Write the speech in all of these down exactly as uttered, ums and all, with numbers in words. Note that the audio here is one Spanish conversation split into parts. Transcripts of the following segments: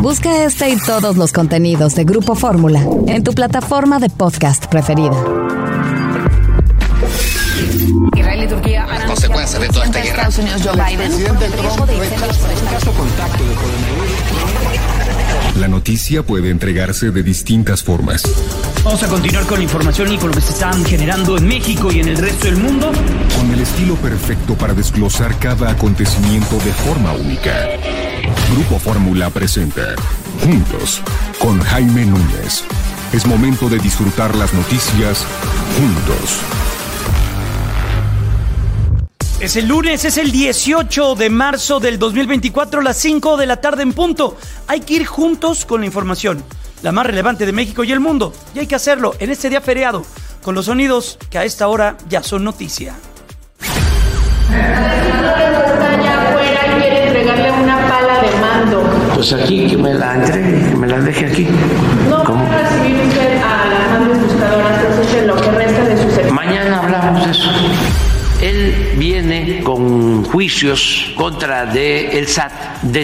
Busca este y todos los contenidos de Grupo Fórmula en tu plataforma de podcast preferida. Israel y Turquía las consecuencias de toda esta guerra. Estados Unidos, Joe Biden. La noticia puede entregarse de distintas formas. Vamos a continuar con la información y con lo que se están generando en México y en el resto del mundo. Con el estilo perfecto para desglosar cada acontecimiento de forma única. Grupo Fórmula presenta Juntos con Jaime Núñez. Es momento de disfrutar las noticias juntos. Es el lunes, es el dieciocho de marzo del dos mil veinticuatro, las cinco de la tarde en punto. Hay que ir juntos con la información, la más relevante de México y el mundo. Y hay que hacerlo en este día feriado, con los sonidos que a esta hora ya son noticia. Quiere entregarle una pala de mando. Pues aquí, que me la entregue, que me la deje aquí. No ¿Cómo? va a recibir usted a las madres buscadoras, entonces en lo que resta de su servicio. Mañana hablamos de eso. Él viene con juicios contra de el S A T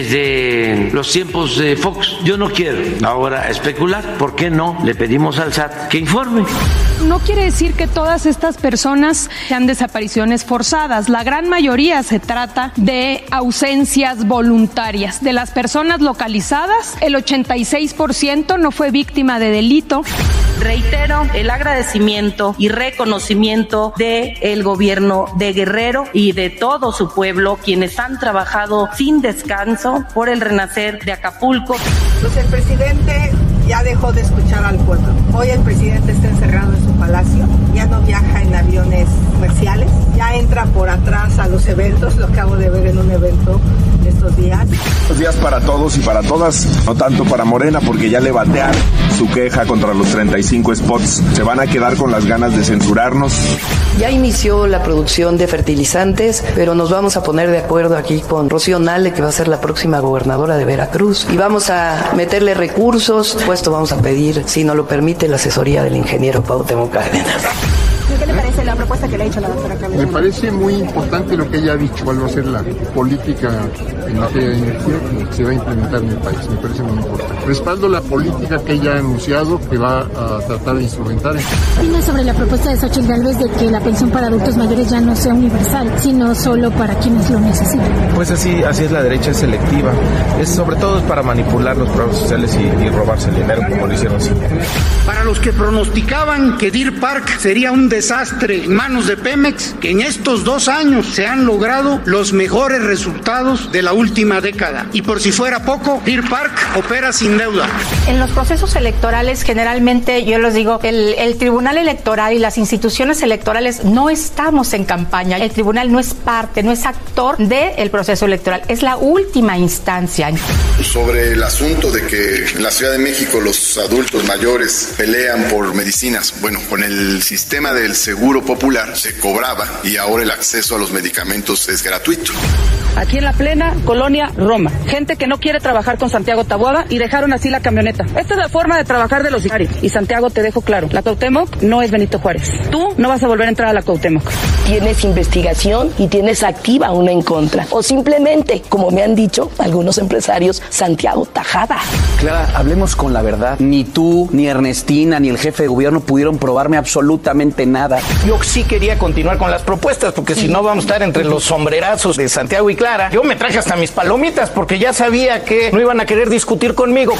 desde los tiempos de Fox. Yo no quiero ahora especular. ¿Por qué no le pedimos al S A T que informe? No quiere decir que todas estas personas sean desapariciones forzadas. La gran mayoría se trata de ausencias voluntarias. De las personas localizadas, el ochenta y seis por ciento no fue víctima de delito. Reitero el agradecimiento y reconocimiento del gobierno de Guerrero y de todo su pueblo, quienes han trabajado sin descanso por el renacer de Acapulco. Pues el presidente ya dejó de escuchar al pueblo. Hoy el presidente está encerrado en su palacio, ya no viaja en aviones comerciales, ya entra por atrás a los eventos, lo acabo de ver en un evento estos días. Buenos días para todos y para todas, no tanto para Morena, porque ya le batearon su queja contra los treinta y cinco spots. Se van a quedar con las ganas de censurarnos. Ya inició la producción de fertilizantes, pero nos vamos a poner de acuerdo aquí con Rocío Nale, que va a ser la próxima gobernadora de Veracruz, y vamos a meterle recursos. Puesto vamos a pedir, si nos lo permite, la asesoría del ingeniero Cuauhtémoc Cárdenas. ¿Qué le parece la propuesta que le ha hecho la doctora Cárdenas? Me parece muy importante lo que ella ha dicho, cuál va a ser la política en materia de energía que se va a implementar en el país. Me parece muy importante. Respaldo la política que ella ha anunciado, que va a tratar de instrumentar. Opina sobre la propuesta de Xochitl Gálvez de que la pensión para adultos mayores ya no sea universal, sino solo para quienes lo necesitan. Pues así, así es, la derecha es selectiva. Es sobre todo es para manipular los programas sociales y, y robarse el dinero, como lo hicieron siempre. Para los que pronosticaban que Deer Park sería un desastre en manos de Pemex, que en estos dos años se han logrado los mejores resultados de la última década. Y por si fuera poco, Deer Park opera sin deuda. En los procesos electorales, generalmente, yo les digo, el, el Tribunal Electoral y las instituciones electorales no estamos en campaña. El tribunal no es parte, no es actor del proceso electoral, es la última instancia. Sobre el asunto de que en la Ciudad de México los adultos mayores pelean por medicinas, bueno, con el sistema del Seguro Popular se cobraba y ahora el acceso a los medicamentos es gratuito. Aquí en la plena colonia Roma, gente que no quiere trabajar con Santiago Taboada y dejaron así la camioneta. Esta es la forma de trabajar de los sicarios. Y Santiago, te dejo claro, la Cuauhtémoc no es Benito Juárez. Tú no vas a volver a entrar a la Cuauhtémoc. Tienes investigación y tienes activa una en contra. O simplemente, como me han dicho algunos empresarios, Santiago Tajada. Clara, hablemos con la verdad. Ni tú, ni Ernestina, ni el jefe de gobierno pudieron probarme absolutamente nada. Yo sí quería continuar con las propuestas, porque sí. Si no vamos a estar entre los sombrerazos de Santiago y Clara. Yo me traje hasta mis palomitas, porque ya sabía que no iban a querer discutir conmigo.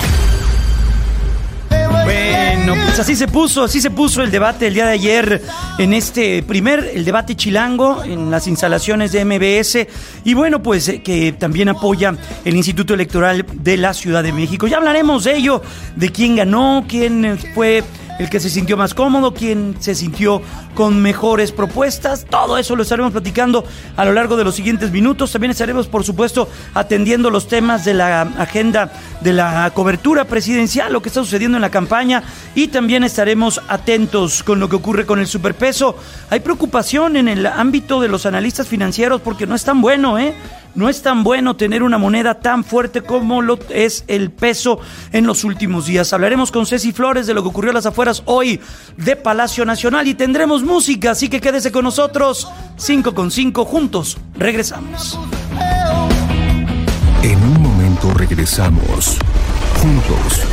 Bueno, pues así se puso, así se puso el debate el día de ayer en este primer, el debate chilango en las instalaciones de M B S y bueno, pues eh, que también apoya el Instituto Electoral de la Ciudad de México. Ya hablaremos de ello, de quién ganó, quién fue el que se sintió más cómodo, quién se sintió con mejores propuestas. Todo eso lo estaremos platicando a lo largo de los siguientes minutos. También estaremos, por supuesto, atendiendo los temas de la agenda de la cobertura presidencial, lo que está sucediendo en la campaña, y también estaremos atentos con lo que ocurre con el superpeso. Hay preocupación en el ámbito de los analistas financieros porque no es tan bueno, ¿eh? No es tan bueno tener una moneda tan fuerte como lo es el peso en los últimos días. Hablaremos con Ceci Flores de lo que ocurrió a las afueras hoy de Palacio Nacional y tendremos música, así que quédese con nosotros. cinco con cinco, juntos regresamos. En un momento regresamos. Juntos.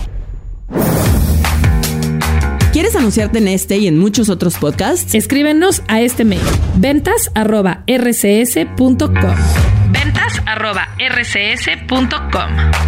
¿Quieres anunciarte en este y en muchos otros podcasts? Escríbenos a este mail: ventas arroba r c s punto com. ventas arroba r c s punto com.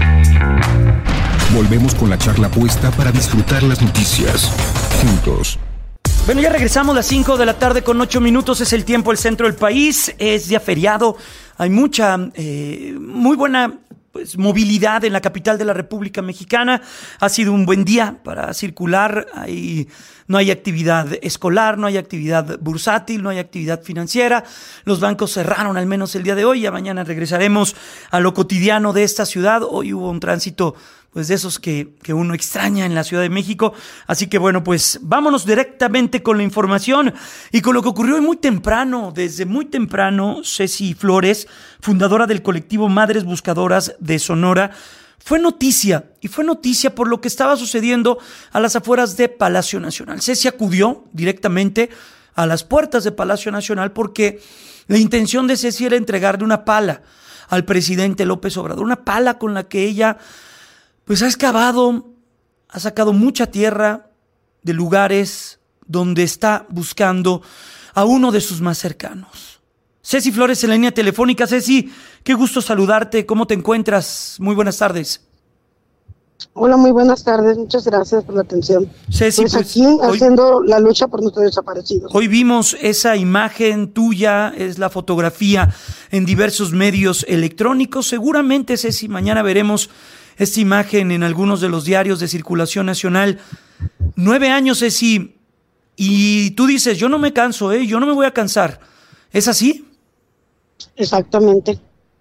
Volvemos con la charla puesta para disfrutar las noticias. Juntos. Bueno, ya regresamos a las cinco de la tarde con ocho minutos. Es el tiempo del centro del país. Es día feriado. Hay mucha, eh, muy buena pues, movilidad en la capital de la República Mexicana. Ha sido un buen día para circular. Hay, no hay actividad escolar, no hay actividad bursátil, no hay actividad financiera. Los bancos cerraron al menos el día de hoy. Ya mañana regresaremos a lo cotidiano de esta ciudad. Hoy hubo un tránsito pues de esos que, que uno extraña en la Ciudad de México. Así que bueno, pues vámonos directamente con la información y con lo que ocurrió hoy muy temprano. Desde muy temprano, Ceci Flores, fundadora del colectivo Madres Buscadoras de Sonora, fue noticia, y fue noticia por lo que estaba sucediendo a las afueras de Palacio Nacional. Ceci acudió directamente a las puertas de Palacio Nacional porque la intención de Ceci era entregarle una pala al presidente López Obrador, una pala con la que ella pues ha excavado, ha sacado mucha tierra de lugares donde está buscando a uno de sus más cercanos. Ceci Flores en la línea telefónica. Ceci, qué gusto saludarte. ¿Cómo te encuentras? Muy buenas tardes. Hola, muy buenas tardes. Muchas gracias por la atención. Ceci, pues, pues aquí hoy, haciendo la lucha por nuestros desaparecidos. Hoy vimos esa imagen tuya, es la fotografía en diversos medios electrónicos. Seguramente, Ceci, mañana veremos esta imagen en algunos de los diarios de circulación nacional. Nueve años, Ceci, y tú dices, yo no me canso, ¿eh? Yo no me voy a cansar. ¿Es así? Exactamente.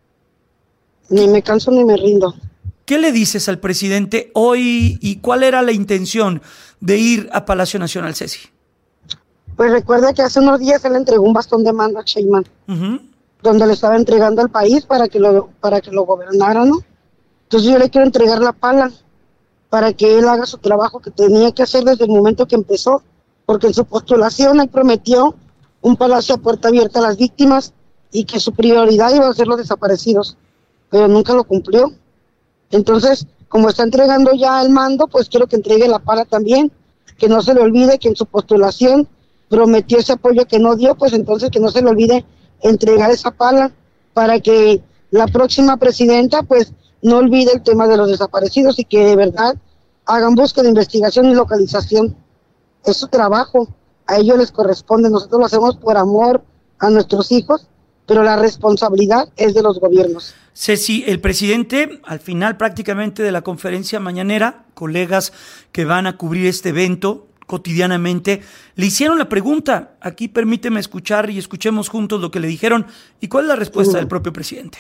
Ni me canso ni me rindo. ¿Qué le dices al presidente hoy y cuál era la intención de ir a Palacio Nacional, Ceci? Pues recuerda que hace unos días él le entregó un bastón de mando a Sheinbaum, uh-huh. donde le estaba entregando al país para que lo, para que lo gobernara, ¿no? Entonces yo le quiero entregar la pala para que él haga su trabajo que tenía que hacer desde el momento que empezó, porque en su postulación él prometió un palacio a puerta abierta a las víctimas y que su prioridad iba a ser los desaparecidos, pero nunca lo cumplió. Entonces, como está entregando ya el mando, pues quiero que entregue la pala también, que no se le olvide que en su postulación prometió ese apoyo que no dio, pues entonces que no se le olvide entregar esa pala para que la próxima presidenta pues no olvide el tema de los desaparecidos y que de verdad hagan búsqueda, investigación y localización. Es su trabajo, a ellos les corresponde, nosotros lo hacemos por amor a nuestros hijos, pero la responsabilidad es de los gobiernos. Ceci, el presidente, al final prácticamente de la conferencia mañanera, colegas que van a cubrir este evento cotidianamente, le hicieron la pregunta. Aquí permíteme escuchar y escuchemos juntos lo que le dijeron y cuál es la respuesta uh-huh. del propio presidente.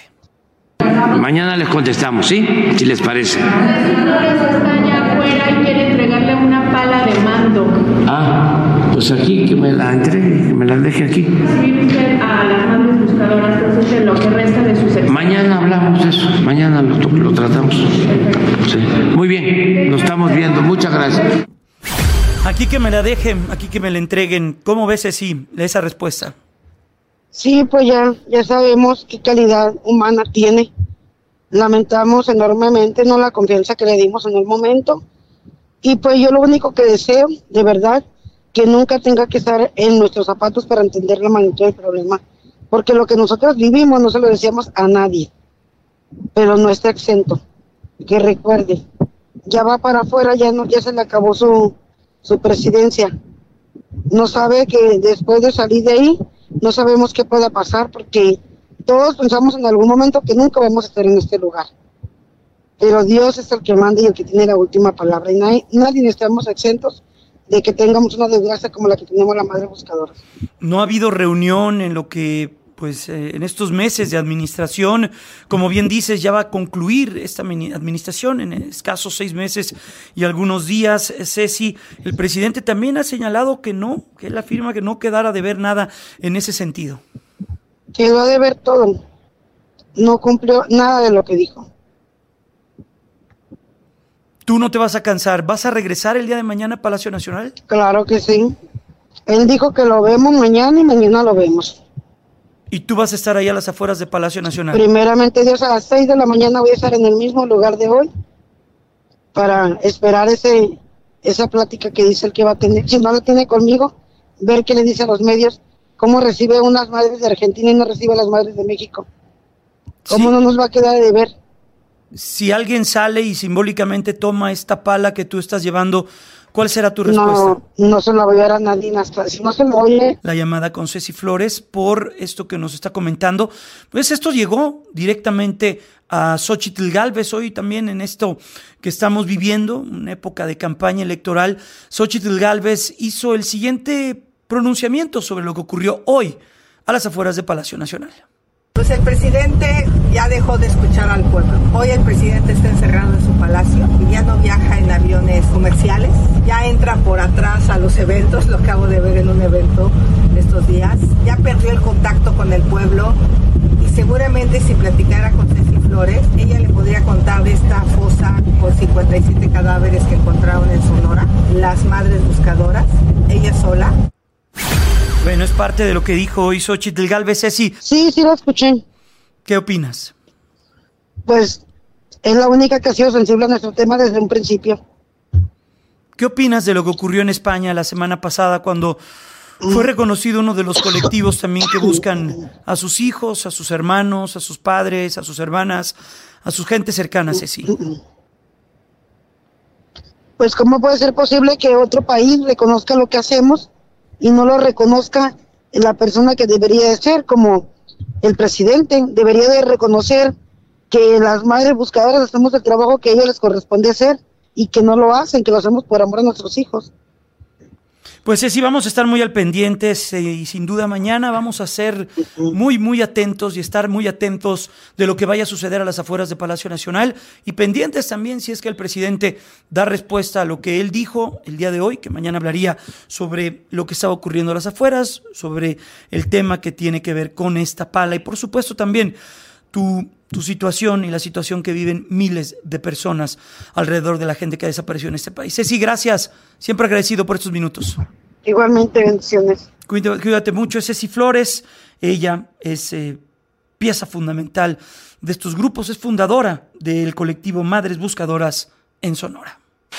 Mañana les contestamos, ¿sí? Si les parece. Está allá afuera y quiere entregarle una pala de mando. Ah, pues aquí, que me la entregue, que me la deje aquí. Sí, usted a las madres buscadoras, entonces en lo que resta de sus exámenes. Mañana hablamos de eso, mañana lo, lo tratamos. Sí. Muy bien, nos estamos viendo, muchas gracias. Aquí que me la dejen, aquí que me la entreguen. ¿Cómo ves, Ceci, esa respuesta? Sí, pues ya, ya sabemos qué calidad humana tiene. Lamentamos enormemente no la confianza que le dimos en el momento. Y pues yo lo único que deseo, de verdad, que nunca tenga que estar en nuestros zapatos para entender la magnitud del problema. Porque lo que nosotros vivimos no se lo decíamos a nadie. Pero no está exento. Que recuerde, ya va para afuera, ya, no, ya se le acabó su, su presidencia. No sabe que después de salir de ahí, no sabemos qué pueda pasar porque todos pensamos en algún momento que nunca vamos a estar en este lugar. Pero Dios es el que manda y el que tiene la última palabra. Y nadie, nadie estamos exentos de que tengamos una desgracia como la que tenemos la madre buscadora. No ha habido reunión en lo que, pues, eh, en estos meses de administración, como bien dices, ya va a concluir esta administración en escasos seis meses y algunos días. Ceci, el presidente también ha señalado que no, que él afirma que no quedara de ver nada en ese sentido. Quedó de ver todo, no cumplió nada de lo que dijo. ¿Tú no te vas a cansar? ¿Vas a regresar el día de mañana a Palacio Nacional? Claro que sí. Él dijo que lo vemos mañana y mañana lo vemos. ¿Y tú vas a estar ahí a las afueras de Palacio Nacional? Primeramente Dios, a las seis de la mañana voy a estar en el mismo lugar de hoy para esperar ese esa plática que dice el que va a tener. Si no la tiene conmigo, ver qué le dice a los medios, cómo recibe unas madres de Argentina y no recibe a las madres de México. ¿Cómo sí. no nos va a quedar de ver? Si alguien sale y simbólicamente toma esta pala que tú estás llevando, ¿cuál será tu respuesta? No, no se la voy a dar a nadie, hasta si no se la oye. La llamada con Ceci Flores por esto que nos está comentando. Pues esto llegó directamente a Xóchitl Gálvez hoy también en esto que estamos viviendo, una época de campaña electoral. Xóchitl Gálvez hizo el siguiente pronunciamiento sobre lo que ocurrió hoy a las afueras de Palacio Nacional. Pues el presidente ya dejó de escuchar al pueblo. Hoy el presidente está encerrado en su palacio y ya no viaja en aviones comerciales. Ya entra por atrás a los eventos, lo acabo de ver en un evento estos días. Ya perdió el contacto con el pueblo y seguramente si platicara con Ceci Flores, ella le podría contar de esta fosa con cincuenta y siete cadáveres que encontraron en Sonora, las madres buscadoras, ella sola. Bueno, es parte de lo que dijo hoy Xóchitl Gálvez. Ceci. Sí, sí lo escuché. ¿Qué opinas? Pues es la única que ha sido sensible a nuestro tema desde un principio. ¿Qué opinas de lo que ocurrió en España la semana pasada cuando fue reconocido uno de los colectivos también que buscan a sus hijos, a sus hermanos, a sus padres, a sus hermanas, a sus gentes cercanas, Ceci? Pues ¿cómo puede ser posible que otro país reconozca lo que hacemos y no lo reconozca la persona que debería de ser, como el presidente? Debería de reconocer que las madres buscadoras hacemos el trabajo que a ellos les corresponde hacer y que no lo hacen, que lo hacemos por amor a nuestros hijos. Pues sí, vamos a estar muy al pendientes eh, y sin duda mañana vamos a ser muy, muy atentos y estar muy atentos de lo que vaya a suceder a las afueras de Palacio Nacional y pendientes también si es que el presidente da respuesta a lo que él dijo el día de hoy, que mañana hablaría sobre lo que estaba ocurriendo a las afueras, sobre el tema que tiene que ver con esta pala y por supuesto también tu, tu situación y la situación que viven miles de personas alrededor de la gente que ha desaparecido en este país. Ceci, gracias. Siempre agradecido por estos minutos. Igualmente, bendiciones. Cuídate, cuídate mucho. Es Ceci Flores. Ella es eh, pieza fundamental de estos grupos. Es fundadora del colectivo Madres Buscadoras en Sonora.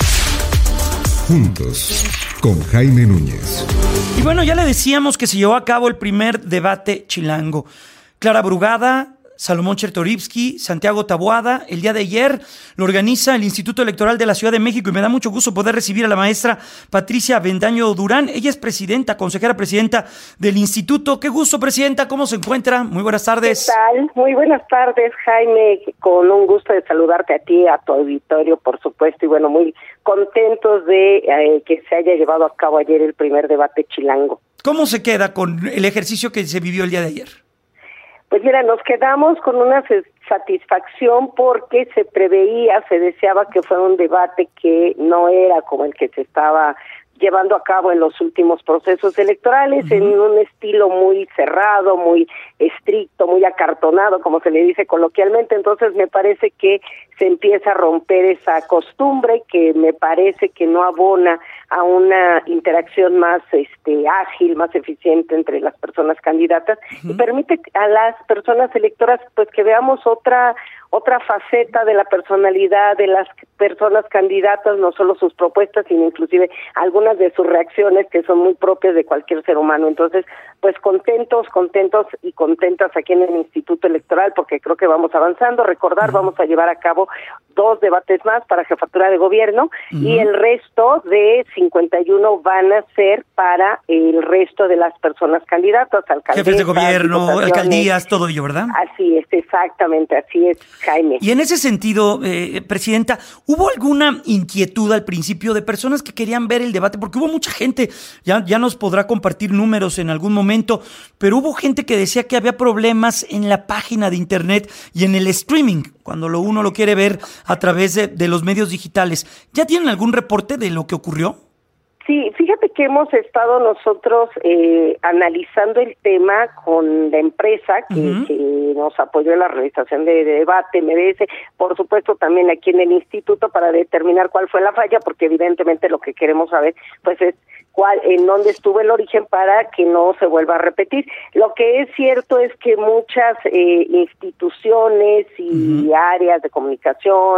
Juntos, con Jaime Núñez. Y bueno, ya le decíamos que se llevó a cabo el primer debate chilango. Clara Brugada, Salomón Chertorivsky, Santiago Taboada, el día de ayer lo organiza el Instituto Electoral de la Ciudad de México y me da mucho gusto poder recibir a la maestra Patricia Avendaño Durán. Ella es presidenta, consejera presidenta del instituto. Qué gusto, presidenta, ¿cómo se encuentra? Muy buenas tardes. ¿Qué tal? Muy buenas tardes, Jaime, con un gusto de saludarte a ti, a tu auditorio, por supuesto, y bueno, muy contentos de eh, que se haya llevado a cabo ayer el primer debate chilango. ¿Cómo se queda con el ejercicio que se vivió el día de ayer? Pues mira, nos quedamos con una satisfacción porque se preveía, se deseaba que fuera un debate que no era como el que se estaba llevando a cabo en los últimos procesos electorales, uh-huh. en un estilo muy cerrado, muy estricto, muy acartonado, como se le dice coloquialmente. Entonces me parece que se empieza a romper esa costumbre que me parece que no abona a una interacción más este ágil, más eficiente entre las personas candidatas, uh-huh. y permite a las personas electoras pues que veamos otra otra faceta de la personalidad de las personas candidatas, no solo sus propuestas, sino inclusive algunas de sus reacciones que son muy propias de cualquier ser humano. Entonces, pues contentos, contentos y contentas aquí en el Instituto Electoral, porque creo que vamos avanzando. Recordar, uh-huh. vamos a llevar a cabo dos debates más para jefatura de gobierno, uh-huh. y el resto de cincuenta y uno van a ser para el resto de las personas candidatas, alcaldías, jefes de gobierno, alcaldías, todo ello, ¿verdad? Así es, exactamente, así es, Jaime. Y en ese sentido, eh, presidenta, ¿hubo alguna inquietud al principio de personas que querían ver el debate? Porque hubo mucha gente, ya, ya nos podrá compartir números en algún momento, pero hubo gente que decía que había problemas en la página de internet y en el streaming, cuando lo uno lo quiere ver a través de, de los medios digitales. ¿Ya tienen algún reporte de lo que ocurrió? Sí, fíjate que hemos estado nosotros eh, analizando el tema con la empresa que, uh-huh. que nos apoyó en la realización de, de debate, M B S, por supuesto también aquí en el instituto para determinar cuál fue la falla, porque evidentemente lo que queremos saber pues es cuál, en dónde estuvo el origen para que no se vuelva a repetir. Lo que es cierto es que muchas eh, instituciones y uh-huh. áreas de comunicación,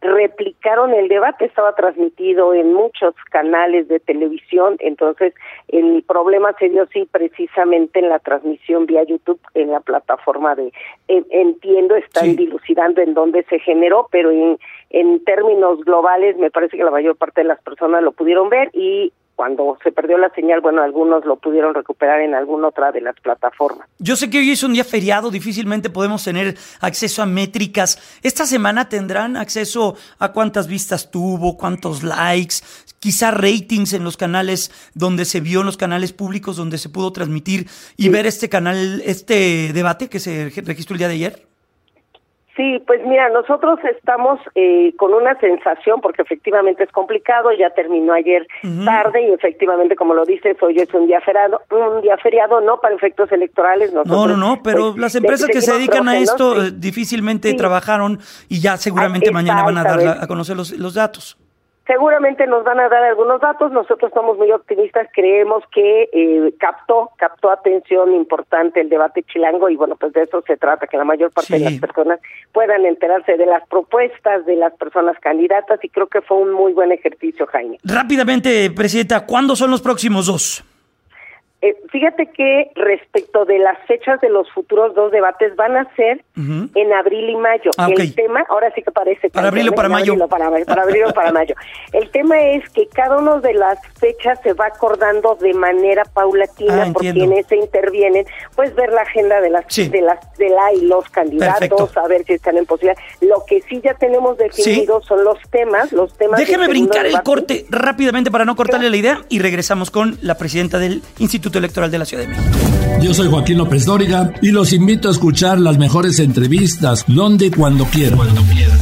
replicaron el debate, estaba transmitido en muchos canales de televisión, entonces el problema se dio sí precisamente en la transmisión vía YouTube, en la plataforma de, eh, entiendo, están sí. dilucidando en dónde se generó, pero en, en términos globales me parece que la mayor parte de las personas lo pudieron ver y cuando se perdió la señal, bueno, algunos lo pudieron recuperar en alguna otra de las plataformas. Yo sé que hoy es un día feriado, difícilmente podemos tener acceso a métricas. ¿Esta semana tendrán acceso a cuántas vistas tuvo, cuántos likes, quizá ratings en los canales donde se vio, en los canales públicos donde se pudo transmitir y sí. ver este canal, este debate que se registró el día de ayer? Sí, pues mira, nosotros estamos eh, con una sensación, porque efectivamente es complicado, ya terminó ayer uh-huh. tarde y efectivamente, como lo dices, hoy es un día feriado, un día feriado no para efectos electorales. Nosotros, no, no, no, pero pues, las empresas que se dedican a esto sí. difícilmente sí. trabajaron y ya seguramente ah, mañana van a dar a conocer los, los datos. Seguramente nos van a dar algunos datos, nosotros estamos muy optimistas, creemos que eh, captó, captó atención importante el debate chilango y bueno, pues de eso se trata, que la mayor parte sí. de las personas puedan enterarse de las propuestas de las personas candidatas y creo que fue un muy buen ejercicio, Jaime. Rápidamente, Presidenta, ¿cuándo son los próximos dos? Eh, fíjate que respecto de las fechas de los futuros dos debates van a ser uh-huh. en abril y mayo. Ah, okay. El tema, ahora sí que parece... Para abril o para mayo. Abril o para, para abril o para mayo. El tema es que cada una de las fechas se va acordando de manera paulatina, ah, porque en ese intervienen, pues ver la agenda de las sí. de las de la y los candidatos, Perfecto. A ver si están en posibilidad. Lo que sí ya tenemos definido ¿Sí? son los temas, los temas. Déjeme brincar el debate. corte rápidamente para no cortarle la idea y regresamos con la presidenta del Instituto Electoral de la Ciudad de México. Yo soy Joaquín López Dóriga y los invito a escuchar las mejores entrevistas donde y cuando quieran. Cuando quieran.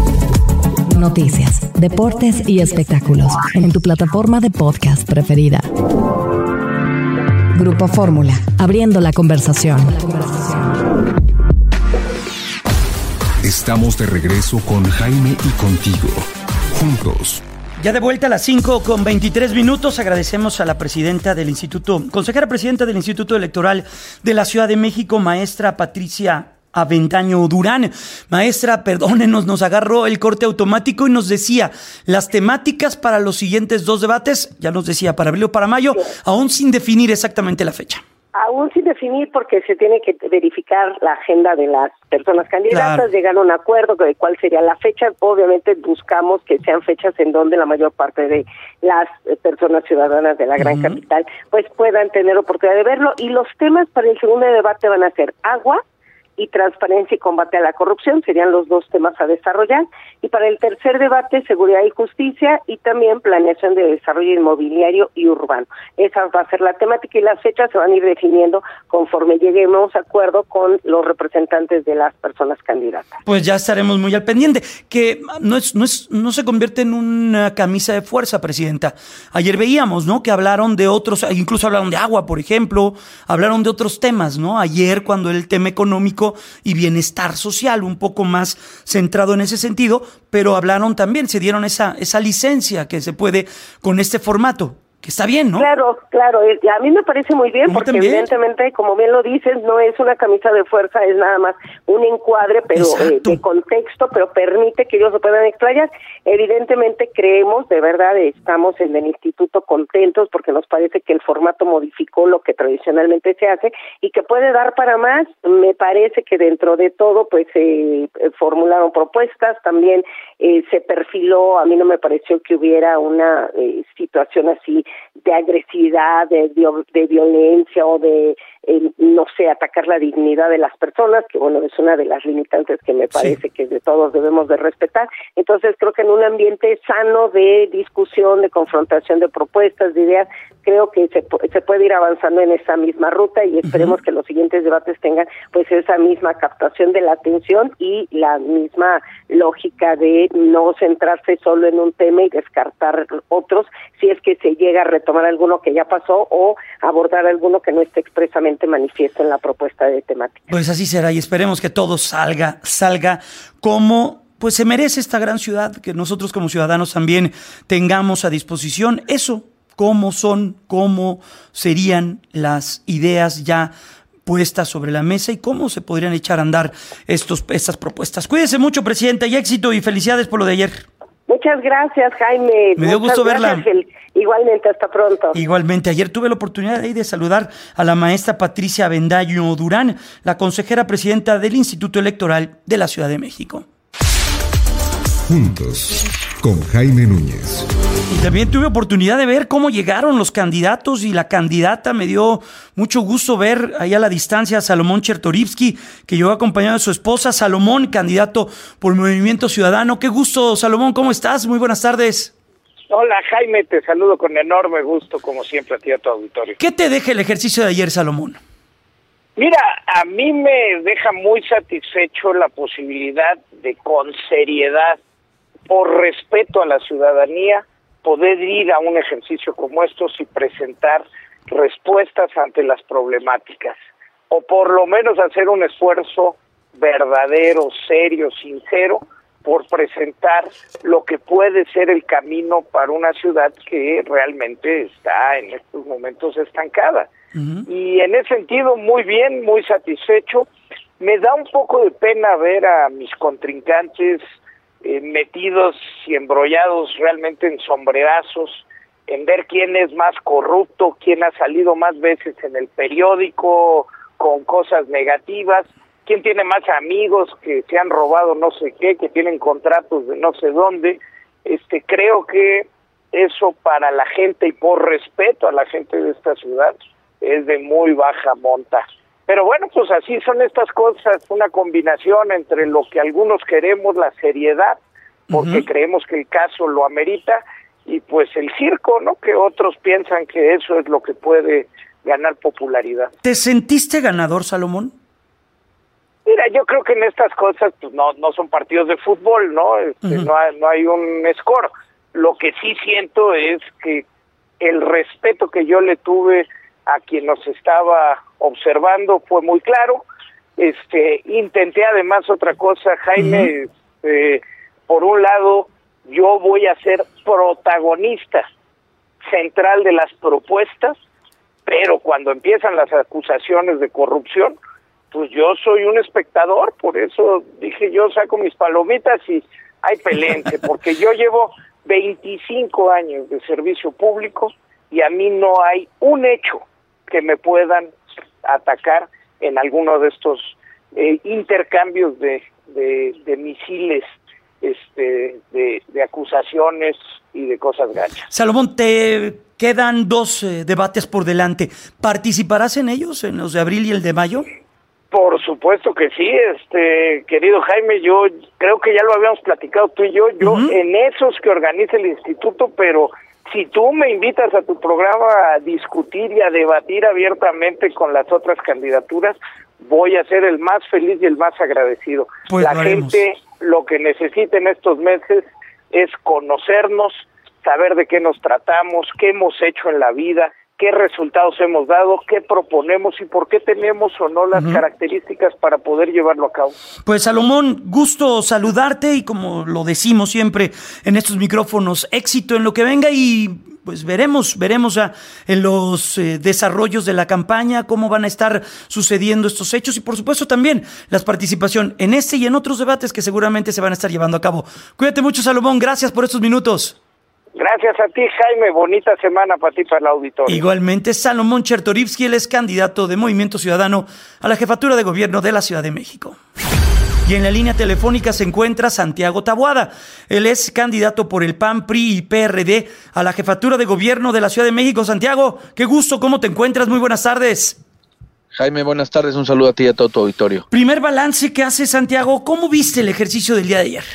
Noticias, deportes y espectáculos en tu plataforma de podcast preferida. Grupo Fórmula, abriendo la conversación. Estamos de regreso con Jaime y contigo, juntos. Ya de vuelta a las cinco con veintitrés minutos, agradecemos a la presidenta del Instituto, consejera presidenta del Instituto Electoral de la Ciudad de México, maestra Patricia Avendaño Durán. Maestra, perdónenos, nos agarró el corte automático y nos decía las temáticas para los siguientes dos debates, ya nos decía para abril o para mayo, aún sin definir exactamente la fecha. Aún sin definir porque se tiene que verificar la agenda de las personas candidatas, claro. llegar a un acuerdo de cuál sería la fecha. Obviamente buscamos que sean fechas en donde la mayor parte de las personas ciudadanas de la gran uh-huh. capital pues puedan tener oportunidad de verlo. Y los temas para el segundo debate van a ser agua y transparencia y combate a la corrupción, serían los dos temas a desarrollar. Y para el tercer debate, seguridad y justicia, y también planeación de desarrollo inmobiliario y urbano. Esa va a ser la temática y las fechas se van a ir definiendo conforme lleguemos a acuerdo con los representantes de las personas candidatas. Pues ya estaremos muy al pendiente, que no es, no es, no se convierte en una camisa de fuerza, presidenta. Ayer veíamos, ¿no?, que hablaron de otros, incluso hablaron de agua, por ejemplo, hablaron de otros temas, ¿no? Ayer, cuando el tema económico y bienestar social, un poco más centrado en ese sentido, pero hablaron también, se dieron esa, esa licencia que se puede con este formato. Que está bien, ¿no? Claro, claro. A mí me parece muy bien porque también? evidentemente, como bien lo dices, no es una camisa de fuerza, es nada más un encuadre, pero eh, de contexto, pero permite que ellos se puedan explayar. Evidentemente creemos, de verdad, estamos en el instituto contentos porque nos parece que el formato modificó lo que tradicionalmente se hace y que puede dar para más. Me parece que dentro de todo, pues, eh, formularon propuestas, también eh, se perfiló, a mí no me pareció que hubiera una eh, situación así de agresividad, de, de violencia o de, eh, no sé, atacar la dignidad de las personas, que bueno, es una de las limitantes que me parece sí. que de todos debemos de respetar. Entonces creo que en un ambiente sano de discusión, de confrontación de propuestas, de ideas, creo que se, se puede ir avanzando en esa misma ruta y esperemos uh-huh. que los siguientes debates tengan pues esa misma captación de la atención y la misma lógica de no centrarse solo en un tema y descartar otros, si es que se llega a retomar alguno que ya pasó o abordar alguno que no esté expresamente manifiesto en la propuesta de temática. Pues así será y esperemos que todo salga, salga como pues se merece esta gran ciudad, que nosotros como ciudadanos también tengamos a disposición eso, cómo son, cómo serían las ideas ya puestas sobre la mesa y cómo se podrían echar a andar estos, estas propuestas. Cuídese mucho, presidenta, y éxito y felicidades por lo de ayer. Muchas gracias, Jaime. Me dio gusto verla. El, igualmente, hasta pronto. Igualmente, ayer tuve la oportunidad de, de saludar a la maestra Patricia Avendaño Durán, la consejera presidenta del Instituto Electoral de la Ciudad de México. Juntos, con Jaime Núñez. Y también tuve oportunidad de ver cómo llegaron los candidatos y la candidata. Me dio mucho gusto ver ahí a la distancia a Salomón Chertorivsky, que llegó acompañado de su esposa. Salomón, candidato por Movimiento Ciudadano. Qué gusto, Salomón, ¿cómo estás? Muy buenas tardes. Hola, Jaime, te saludo con enorme gusto, como siempre, a ti y a tu auditorio. ¿Qué te deja el ejercicio de ayer, Salomón? Mira, a mí me deja muy satisfecho la posibilidad de, con seriedad, por respeto a la ciudadanía, poder ir a un ejercicio como estos y presentar respuestas ante las problemáticas, o por lo menos hacer un esfuerzo verdadero, serio, sincero, por presentar lo que puede ser el camino para una ciudad que realmente está en estos momentos estancada. Uh-huh. Y en ese sentido, muy bien, muy satisfecho. Me da un poco de pena ver a mis contrincantes Eh, metidos y embrollados realmente en sombrerazos, en ver quién es más corrupto, quién ha salido más veces en el periódico con cosas negativas, quién tiene más amigos que se han robado no sé qué, que tienen contratos de no sé dónde. Este, creo que eso para la gente y por respeto a la gente de esta ciudad es de muy baja monta. Pero bueno, pues así son estas cosas, una combinación entre lo que algunos queremos, la seriedad, porque uh-huh. creemos que el caso lo amerita, y pues el circo, ¿no? Que otros piensan que eso es lo que puede ganar popularidad. ¿Te sentiste ganador, Salomón? Mira, yo creo que en estas cosas pues no no son partidos de fútbol, ¿no? Este, uh-huh. no, hay, no hay un score. Lo que sí siento es que el respeto que yo le tuve a quien nos estaba observando fue muy claro. Este, intenté además otra cosa, Jaime, uh-huh. este, por un lado, yo voy a ser protagonista central de las propuestas, pero cuando empiezan las acusaciones de corrupción, pues yo soy un espectador, por eso dije yo saco mis palomitas y hay pelense, porque yo llevo veinticinco años de servicio público y a mí no hay un hecho que me puedan atacar en alguno de estos eh, intercambios de, de, de misiles, este, de, de acusaciones y de cosas gachas. Salomón, te quedan dos eh, debates por delante. ¿Participarás en ellos, en los de abril y el de mayo? Por supuesto que sí, este querido Jaime, yo creo que ya lo habíamos platicado tú y yo, yo uh-huh. en esos que organiza el instituto, pero si tú me invitas a tu programa a discutir y a debatir abiertamente con las otras candidaturas, voy a ser el más feliz y el más agradecido. Pues la gente lo que necesita en estos meses es conocernos, saber de qué nos tratamos, qué hemos hecho en la vida, qué resultados hemos dado, qué proponemos y por qué tenemos o no las uh-huh. características para poder llevarlo a cabo. Pues Salomón, gusto saludarte y como lo decimos siempre en estos micrófonos, éxito en lo que venga y pues veremos, veremos a, en los eh, desarrollos de la campaña cómo van a estar sucediendo estos hechos y por supuesto también la participación en este y en otros debates que seguramente se van a estar llevando a cabo. Cuídate mucho, Salomón, gracias por estos minutos. Gracias a ti, Jaime. Bonita semana para ti, para el auditorio. Igualmente, Salomón Chertorivsky, él es candidato de Movimiento Ciudadano a la jefatura de gobierno de la Ciudad de México. Y en la línea telefónica se encuentra Santiago Taboada. Él es candidato por el P A N, P R I y P R D a la jefatura de gobierno de la Ciudad de México. Santiago, qué gusto, ¿cómo te encuentras? Muy buenas tardes. Jaime, buenas tardes. Un saludo a ti y a todo tu auditorio. Primer balance que hace Santiago. ¿Cómo viste el ejercicio del día de ayer?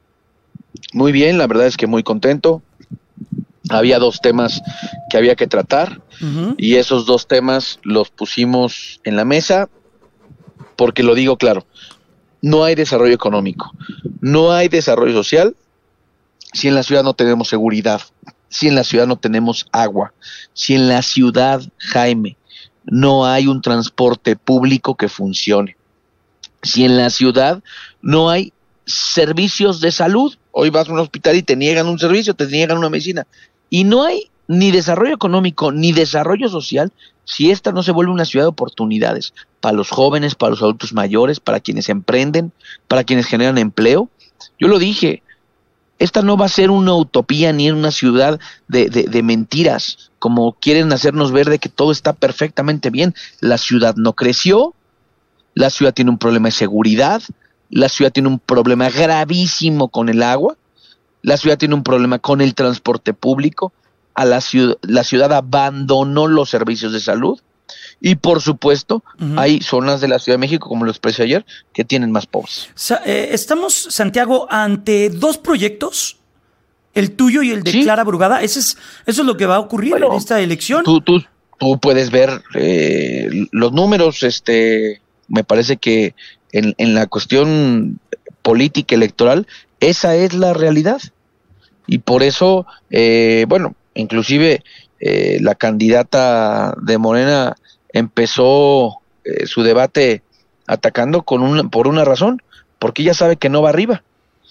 Muy bien, la verdad es que muy contento. Había dos temas que había que tratar uh-huh. y esos dos temas los pusimos en la mesa porque lo digo claro, no hay desarrollo económico, no hay desarrollo social si en la ciudad no tenemos seguridad, si en la ciudad no tenemos agua, si en la ciudad, Jaime, no hay un transporte público que funcione, si en la ciudad no hay servicios de salud. Hoy vas a un hospital y te niegan un servicio, te niegan una medicina. Y no hay ni desarrollo económico ni desarrollo social si esta no se vuelve una ciudad de oportunidades para los jóvenes, para los adultos mayores, para quienes emprenden, para quienes generan empleo. Yo lo dije, esta no va a ser una utopía ni una ciudad de, de, de mentiras, como quieren hacernos ver de que todo está perfectamente bien. La ciudad no creció, la ciudad tiene un problema de seguridad, la ciudad tiene un problema gravísimo con el agua, la ciudad tiene un problema con el transporte público, a la ciudad, la ciudad abandonó los servicios de salud y por supuesto uh-huh. hay zonas de la Ciudad de México, como lo expresé ayer, que tienen más pobres. Sa- eh, estamos, Santiago, ante dos proyectos, el tuyo y el de sí. Clara Brugada. ¿Eso es, ¿Eso es lo que va a ocurrir bueno, en esta elección? Tú, tú, tú puedes ver eh, los números, este, me parece que en, en la cuestión política electoral, esa es la realidad. Y por eso, eh, bueno, inclusive eh, la candidata de Morena empezó eh, su debate atacando con una, por una razón, porque ella sabe que no va arriba.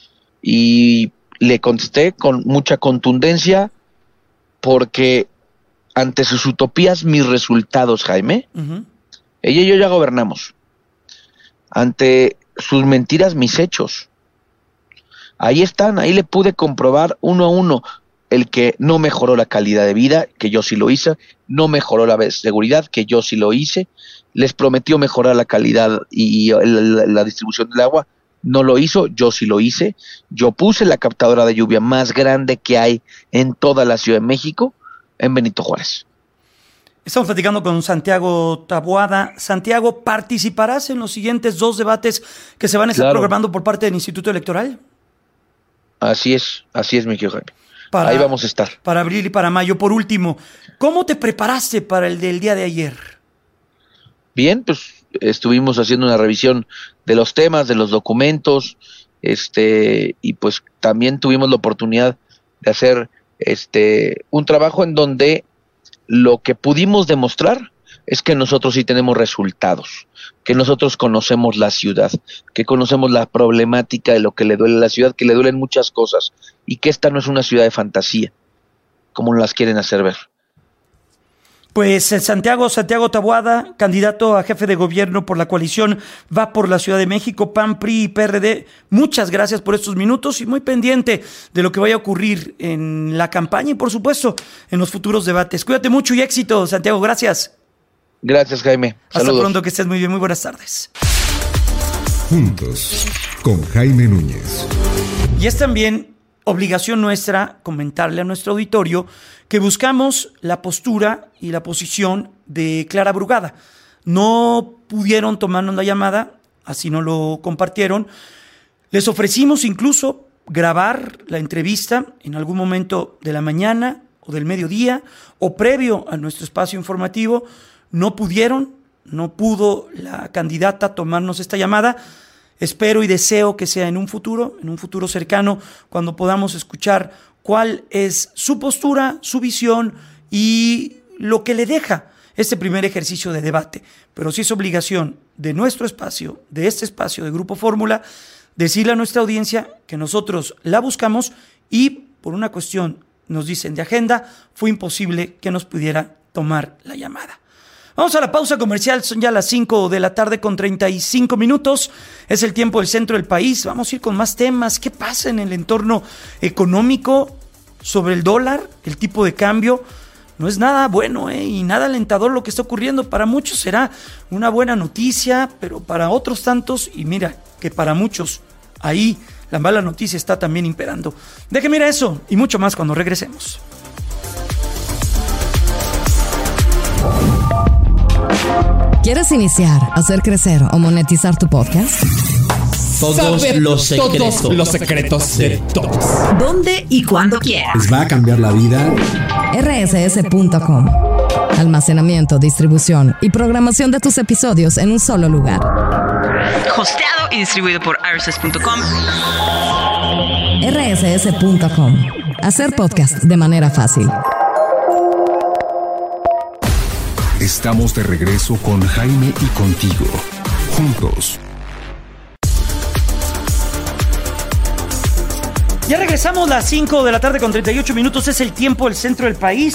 Y le contesté con mucha contundencia, porque ante sus utopías, mis resultados, Jaime, uh-huh. ella y yo ya gobernamos. Ante sus mentiras, mis hechos. Ahí están, ahí le pude comprobar uno a uno el que no mejoró la calidad de vida, que yo sí lo hice, no mejoró la seguridad, que yo sí lo hice, les prometió mejorar la calidad y la, la distribución del agua, no lo hizo, yo sí lo hice, yo puse la captadora de lluvia más grande que hay en toda la Ciudad de México, en Benito Juárez. Estamos platicando con Santiago Taboada. Santiago, ¿participarás en los siguientes dos debates que se van a estar claro. programando por parte del Instituto Electoral? Así es, así es, mi querido Jaime. Para, ahí vamos a estar. Para abril y para mayo. Por último, ¿cómo te preparaste para el del día de ayer? Bien, pues estuvimos haciendo una revisión de los temas, de los documentos, este, y pues también tuvimos la oportunidad de hacer este un trabajo en donde lo que pudimos demostrar es que nosotros sí tenemos resultados, que nosotros conocemos la ciudad, que conocemos la problemática de lo que le duele a la ciudad, que le duelen muchas cosas, y que esta no es una ciudad de fantasía, como las quieren hacer ver. Pues Santiago, Santiago Taboada, candidato a jefe de gobierno por la coalición Va por la Ciudad de México, P A N, P R I y P R D, muchas gracias por estos minutos y muy pendiente de lo que vaya a ocurrir en la campaña y por supuesto en los futuros debates. Cuídate mucho y éxito, Santiago, gracias. Gracias, Jaime. Hasta Saludos. Pronto, que estés muy bien, muy buenas tardes. Juntos, con Jaime Núñez. Y es también obligación nuestra comentarle a nuestro auditorio que buscamos la postura y la posición de Clara Brugada. No pudieron tomarnos la llamada, así no lo compartieron. Les ofrecimos incluso grabar la entrevista en algún momento de la mañana o del mediodía o previo a nuestro espacio informativo. No pudieron, no pudo la candidata tomarnos esta llamada. Espero y deseo que sea en un futuro, en un futuro cercano, cuando podamos escuchar cuál es su postura, su visión y lo que le deja este primer ejercicio de debate. Pero sí es obligación de nuestro espacio, de este espacio de Grupo Fórmula, decirle a nuestra audiencia que nosotros la buscamos y por una cuestión, nos dicen, de agenda, fue imposible que nos pudiera tomar la llamada. Vamos a la pausa comercial, son ya las cinco de la tarde con treinta y cinco minutos, es el tiempo del centro del país, vamos a ir con más temas. ¿Qué pasa en el entorno económico sobre el dólar, el tipo de cambio? No es nada bueno ¿eh? y nada alentador lo que está ocurriendo. Para muchos será una buena noticia, pero para otros tantos, y mira que para muchos ahí la mala noticia está también imperando. Déjeme ir a eso y mucho más cuando regresemos. ¿Quieres iniciar, hacer crecer o monetizar tu podcast? Todos Saber los secretos. Todos los secretos de todos. ¿Dónde y cuándo quieras? Les va a cambiar la vida. R S S punto com. Almacenamiento, distribución y programación de tus episodios en un solo lugar. Hosteado y distribuido por R S S punto com. R S S punto com. Hacer podcast de manera fácil. Estamos de regreso con Jaime y contigo. Juntos. Ya regresamos, las cinco de la tarde con treinta y ocho minutos, es el tiempo del centro del país.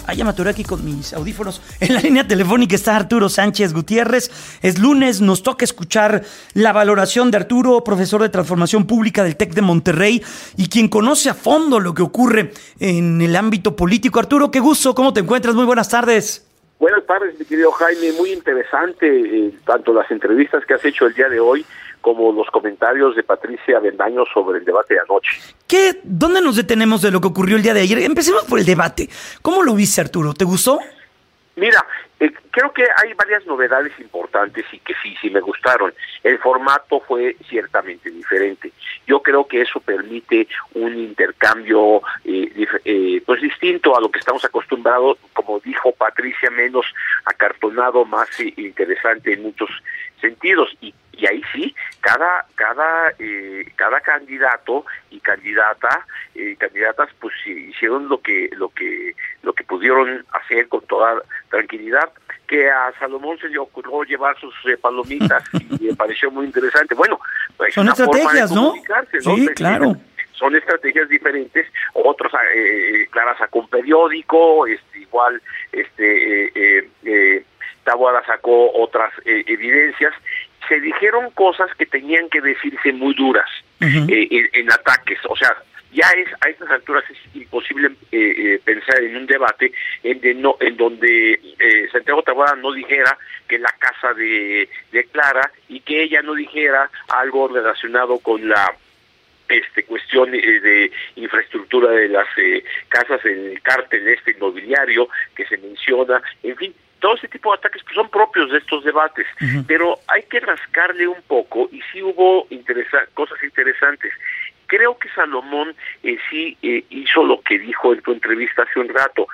Ay, ya me atoré aquí con mis audífonos. En la línea telefónica está Arturo Sánchez Gutiérrez. Es lunes, nos toca escuchar la valoración de Arturo, profesor de Transformación Pública del TEC de Monterrey y quien conoce a fondo lo que ocurre en el ámbito político. Arturo, qué gusto, ¿cómo te encuentras? Muy buenas tardes. Buenas tardes, mi querido Jaime. Muy interesante eh, tanto las entrevistas que has hecho el día de hoy como los comentarios de Patricia Avendaño sobre el debate de anoche. ¿Qué? ¿Dónde nos detenemos de lo que ocurrió el día de ayer? Empecemos por el debate. ¿Cómo lo viste, Arturo? ¿Te gustó? Mira, eh, creo que hay varias novedades importantes y que sí, sí me gustaron. El formato fue ciertamente diferente. Yo creo que eso permite un intercambio eh, dif- eh, pues distinto a lo que estamos acostumbrados, como dijo Patricia, menos acartonado, más eh, interesante en muchos sentidos. Y, y ahí sí, cada cada eh, cada candidato y candidata eh, candidatas pues hicieron lo que lo que lo que pudieron hacer con toda tranquilidad. Que a Salomón se le ocurrió llevar sus eh, palomitas y me pareció muy interesante. Bueno, pues son una estrategias, forma de ¿no? comunicarse, Sí, ¿no? claro. Son estrategias diferentes. Otros, eh, Clara sacó un periódico, este, igual, este, eh, eh, eh, Taboada sacó otras eh, evidencias. Se dijeron cosas que tenían que decirse muy duras uh-huh. eh, en, en ataques, o sea, ya es a estas alturas es imposible eh, eh, pensar en un debate en, de no, en donde eh, Santiago Taboada no dijera que la casa de, de Clara y que ella no dijera algo relacionado con la este cuestión eh, de infraestructura de las eh, casas, el cártel este inmobiliario que se menciona, en fin, todo ese tipo de ataques que son propios de estos debates, uh-huh. pero hay que rascarle un poco y sí hubo interesa- cosas interesantes. Creo que Salomón eh, sí eh, hizo lo que dijo en tu entrevista hace un rato,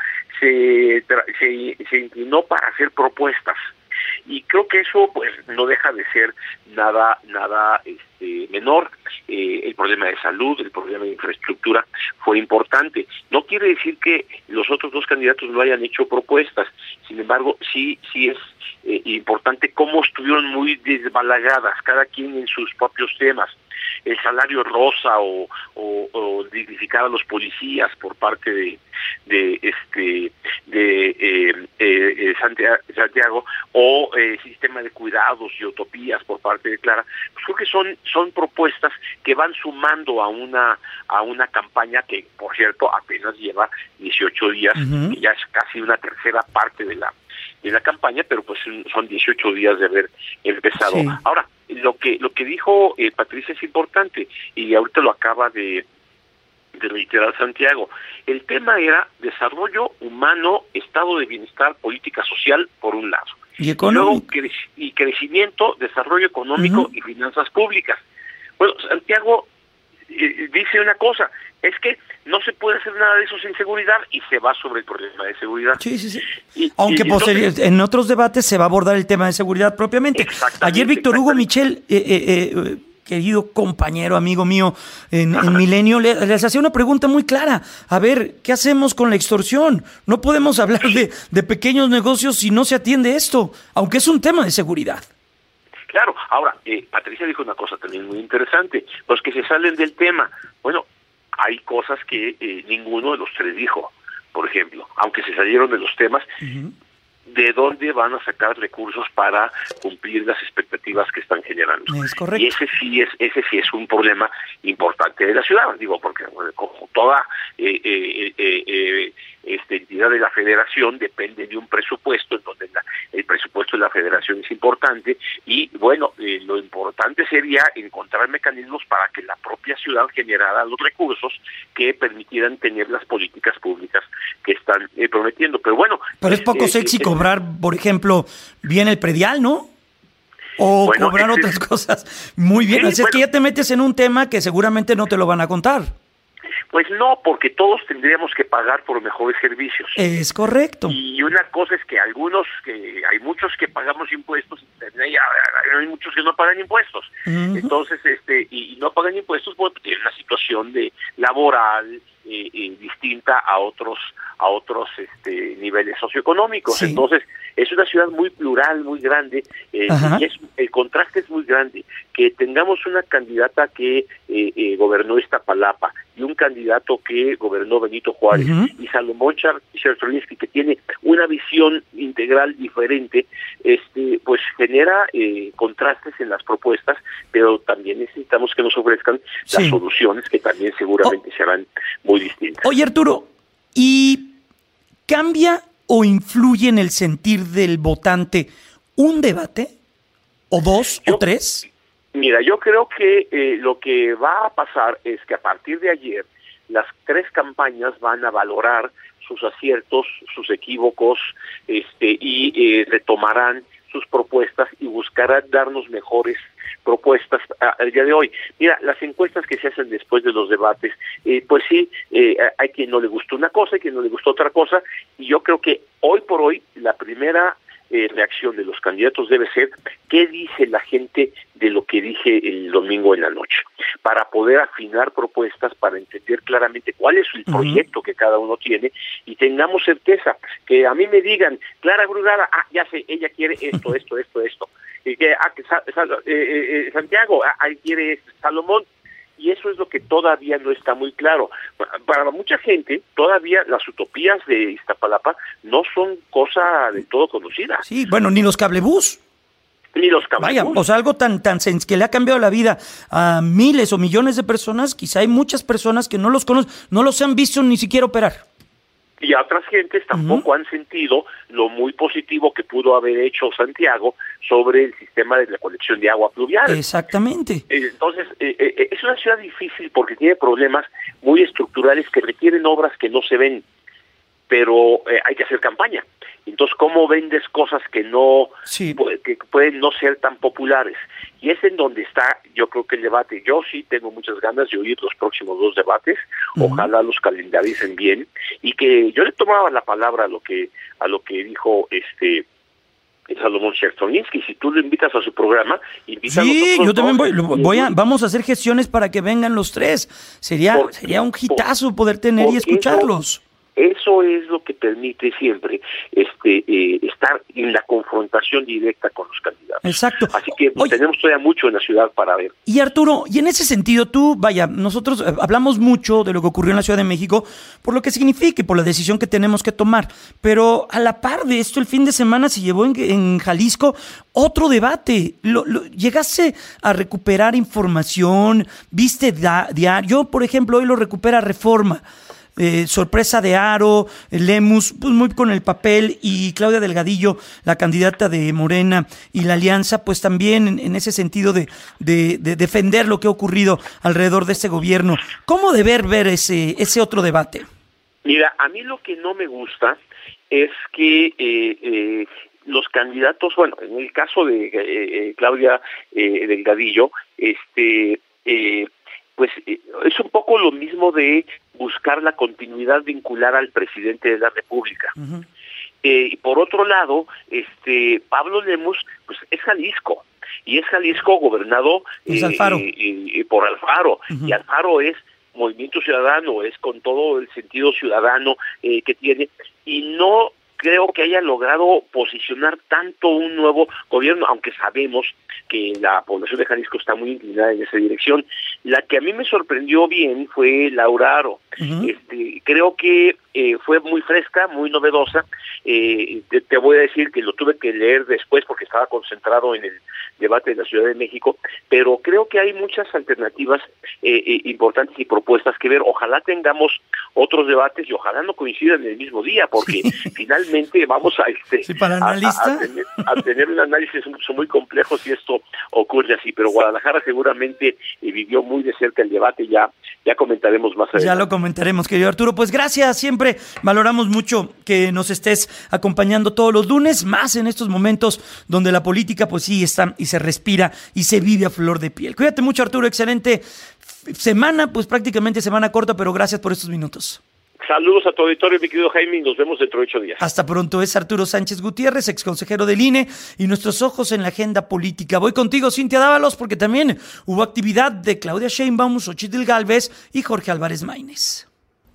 se, tra- se, se inclinó para hacer propuestas. Y creo que eso pues no deja de ser nada nada este, menor. Eh, el problema de salud, el problema de infraestructura fue importante. No quiere decir que los otros dos candidatos no hayan hecho propuestas. Sin embargo, sí sí es eh, importante cómo estuvieron muy desbalagadas, cada quien en sus propios temas. El salario rosa o, o, o dignificar a los policías por parte de de este de eh, eh, Santiago, Santiago o eh, sistema de cuidados y utopías por parte de Clara, pues creo que son son propuestas que van sumando a una a una campaña que, por cierto, apenas lleva dieciocho días, uh-huh. y ya es casi una tercera parte de la de la campaña, pero pues son dieciocho días de haber empezado. Sí. Ahora, lo que lo que dijo eh, Patricia es importante y ahorita lo acaba de de reiterar Santiago. El tema era desarrollo humano, estado de bienestar, política social, por un lado. Y económico. Y, luego, cre- y crecimiento, desarrollo económico uh-huh. y finanzas públicas. Bueno, Santiago eh, dice una cosa, es que no se puede hacer nada de eso sin seguridad y se va sobre el problema de seguridad. Sí, sí, sí. Y, Aunque y posterior, entonces, en otros debates se va a abordar el tema de seguridad propiamente. Ayer Víctor Hugo Michel, eh, eh, eh, querido compañero, amigo mío en, en Milenio, le, les hacía una pregunta muy clara. A ver, ¿qué hacemos con la extorsión? No podemos hablar de, de pequeños negocios si no se atiende esto, aunque es un tema de seguridad. Claro, ahora, eh, Patricia dijo una cosa también muy interesante, los que se salen del tema. Bueno, hay cosas que eh, ninguno de los tres dijo, por ejemplo, aunque se salieron de los temas, uh-huh. ¿de dónde van a sacar recursos para cumplir las expectativas que están generando? Es correcto. Y ese sí es ese sí es un problema importante de la ciudad, digo, porque bueno, como toda eh, eh, eh, eh, esta entidad de la federación depende de un presupuesto, en donde la, el presupuesto de la federación es importante, y bueno, eh, lo importante sería encontrar mecanismos para que la propia ciudad generara los recursos que permitieran tener las políticas públicas que están eh, prometiendo. Pero bueno... Pero es poco eh, sexy eh, cobrar, por ejemplo, bien el predial, ¿no? O bueno, cobrar ese, otras cosas. Muy bien, sí, así bueno, es que ya te metes en un tema que seguramente no te lo van a contar. Pues no, porque todos tendríamos que pagar por mejores servicios. Es correcto. Y una cosa es que algunos, que hay muchos que pagamos impuestos, hay, hay muchos que no pagan impuestos. Uh-huh. Entonces, este, y, y no pagan impuestos porque tienen una situación de laboral eh, eh, distinta a otros, a otros este, niveles socioeconómicos. Sí. Entonces, Es una ciudad muy plural, muy grande, eh, y es, el contraste es muy grande. Que tengamos una candidata que eh, eh, gobernó Iztapalapa y un candidato que gobernó Benito Juárez, uh-huh. y Salomón Chertorivsky, que tiene una visión integral diferente, este, pues genera eh, contrastes en las propuestas, pero también necesitamos que nos ofrezcan sí. las soluciones, que también seguramente oh. serán muy distintas. Oye, Arturo, ¿y cambia o influye en el sentir del votante un debate? ¿O dos? Yo, ¿o tres? Mira, yo creo que eh, lo que va a pasar es que a partir de ayer las tres campañas van a valorar sus aciertos, sus equívocos, este, y eh, retomarán sus propuestas y buscarán darnos mejores propuestas al día de hoy. Mira, las encuestas que se hacen después de los debates, eh, pues sí, eh, hay quien no le gustó una cosa, hay quien no le gustó otra cosa, y yo creo que hoy por hoy la primera eh, reacción de los candidatos debe ser qué dice la gente de lo que dije el domingo en la noche, para poder afinar propuestas, para entender claramente cuál es el proyecto uh-huh. que cada uno tiene, y tengamos certeza, que a mí me digan, Clara Brugada, ah, ya sé, ella quiere esto, esto, esto, esto, y que, ah, que Sa- Sa- eh, eh, Santiago, ah, ahí quiere Salomón, y eso es lo que todavía no está muy claro. Para mucha gente, todavía las utopías de Iztapalapa no son cosa del todo conocida. Sí, bueno, ni los cablebús. Ni los cablebús. Vaya, o sea, algo tan, tan que le ha cambiado la vida a miles o millones de personas, quizá hay muchas personas que no los conocen, no los han visto ni siquiera operar. Y otras gentes tampoco uh-huh. han sentido lo muy positivo que pudo haber hecho Santiago sobre el sistema de la colección de agua pluvial. Exactamente. Entonces, eh, eh, es una ciudad difícil porque tiene problemas muy estructurales que requieren obras que no se ven, pero eh, hay que hacer campaña. Entonces, ¿cómo vendes cosas que no sí. pu- que pueden no ser tan populares? Y es en donde está, yo creo que el debate. Yo sí tengo muchas ganas de oír los próximos dos debates. Uh-huh. Ojalá los calendaricen bien, y que yo le tomaba la palabra a lo que a lo que dijo este Salomón Chertorivsky. Si tú lo invitas a su programa, invítalo. Sí, yo también voy, voy a, vamos a hacer gestiones para que vengan los tres. Sería por, sería un hitazo por, poder tener y escucharlos. Eso, Eso es lo que permite siempre este eh, estar en la confrontación directa con los candidatos. Exacto. Así que pues, tenemos todavía mucho en la ciudad para ver. Y Arturo, y en ese sentido tú, vaya, nosotros hablamos mucho de lo que ocurrió en la Ciudad de México, por lo que significa y por la decisión que tenemos que tomar, pero a la par de esto, el fin de semana se llevó en, en Jalisco otro debate. Lo, lo, ¿Llegaste a recuperar información? ¿Viste da, diario? Por ejemplo, hoy lo recupera Reforma. Eh, sorpresa de Aro, Lemus, pues muy con el papel, y Claudia Delgadillo, la candidata de Morena y la Alianza, pues también en, en ese sentido de, de, de defender lo que ha ocurrido alrededor de este gobierno. ¿Cómo deber ver ese, ese otro debate? Mira, a mí lo que no me gusta es que eh, eh, los candidatos, bueno, en el caso de eh, Claudia eh, Delgadillo, este... Eh, pues eh, es un poco lo mismo de buscar la continuidad vincular al presidente de la República. Uh-huh. Eh, y por otro lado, este Pablo Lemus, pues es Jalisco, y es Jalisco gobernado es eh, Alfaro. Eh, eh, por Alfaro, uh-huh. y Alfaro es Movimiento Ciudadano, es con todo el sentido ciudadano eh, que tiene, y no creo que haya logrado posicionar tanto un nuevo gobierno, aunque sabemos que la población de Jalisco está muy inclinada en esa dirección. La que a mí me sorprendió bien fue Laura Aro. Uh-huh. Este, creo que eh, fue muy fresca, muy novedosa. Eh, te, te voy a decir que lo tuve que leer después porque estaba concentrado en el debate de la Ciudad de México, pero creo que hay muchas alternativas eh, eh, importantes y propuestas que ver. Ojalá tengamos otros debates y ojalá no coincidan en el mismo día, porque sí. finalmente vamos a este sí, para a, analista. A, a, tener, a tener un análisis muy, muy complejo si esto ocurre así, pero Guadalajara seguramente eh, vivió muy de cerca el debate. Ya ya comentaremos más adelante. Ya lo comentaremos, querido Arturo. Pues gracias, siempre valoramos mucho que nos estés acompañando todos los lunes, más en estos momentos donde la política pues sí está y se respira y se vive a flor de piel. Cuídate mucho, Arturo, excelente semana, pues prácticamente semana corta, pero gracias por estos minutos. Saludos a tu auditorio, mi querido Jaime, y nos vemos dentro de ocho días. Hasta pronto. Es Arturo Sánchez Gutiérrez, exconsejero del I N E, y nuestros ojos en la agenda política. Voy contigo, Cintia Dávalos, porque también hubo actividad de Claudia Sheinbaum, Xochitl Gálvez y Jorge Álvarez Maínez.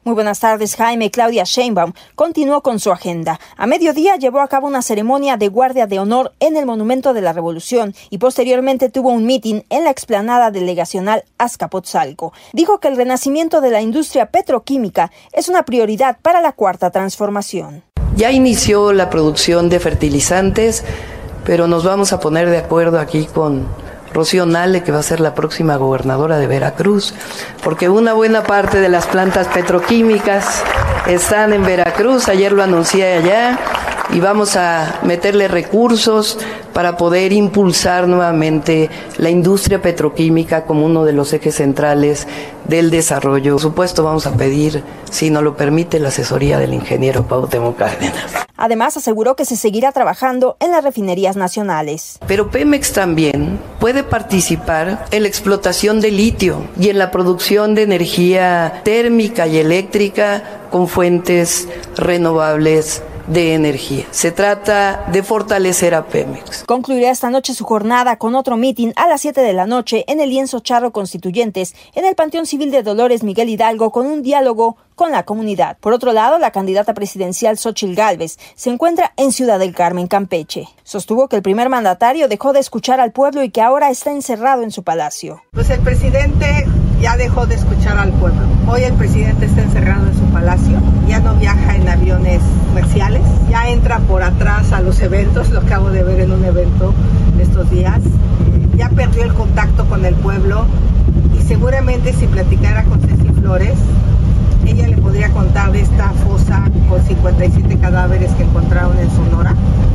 Muy buenas tardes, Jaime. Claudia Sheinbaum continuó con su agenda. A mediodía llevó a cabo una ceremonia de guardia de honor en el Monumento de la Revolución y posteriormente tuvo un mitin en la explanada delegacional Azcapotzalco. Dijo que el renacimiento de la industria petroquímica es una prioridad para la Cuarta Transformación. Ya inició la producción de fertilizantes, pero nos vamos a poner de acuerdo aquí con Rocío Nale, que va a ser la próxima gobernadora de Veracruz, porque una buena parte de las plantas petroquímicas están en Veracruz, ayer lo anuncié allá, y vamos a meterle recursos para poder impulsar nuevamente la industria petroquímica como uno de los ejes centrales del desarrollo. Por supuesto, vamos a pedir, si nos lo permite, la asesoría del ingeniero Cuauhtémoc Cárdenas. Además, aseguró que se seguirá trabajando en las refinerías nacionales. Pero Pemex también puede participar en la explotación de litio y en la producción de energía térmica y eléctrica con fuentes renovables de energía. Se trata de fortalecer a Pemex. Concluirá esta noche su jornada con otro mitin a las siete de la noche en el lienzo Charro Constituyentes, en el Panteón Civil de Dolores Miguel Hidalgo, con un diálogo con la comunidad. Por otro lado, la candidata presidencial Xóchitl Gálvez se encuentra en Ciudad del Carmen, Campeche. Sostuvo que el primer mandatario dejó de escuchar al pueblo y que ahora está encerrado en su palacio. Pues el presidente ya dejó de escuchar al pueblo. Hoy el presidente está encerrado en su palacio, ya no viaja en aviones comerciales, ya entra por atrás a los eventos, lo acabo de ver en un evento de estos días, ya perdió el contacto con el pueblo y seguramente si platicara con Ceci Flores, ella le podría contar de esta fosa con cincuenta y siete cadáveres que encontraron en Sonora,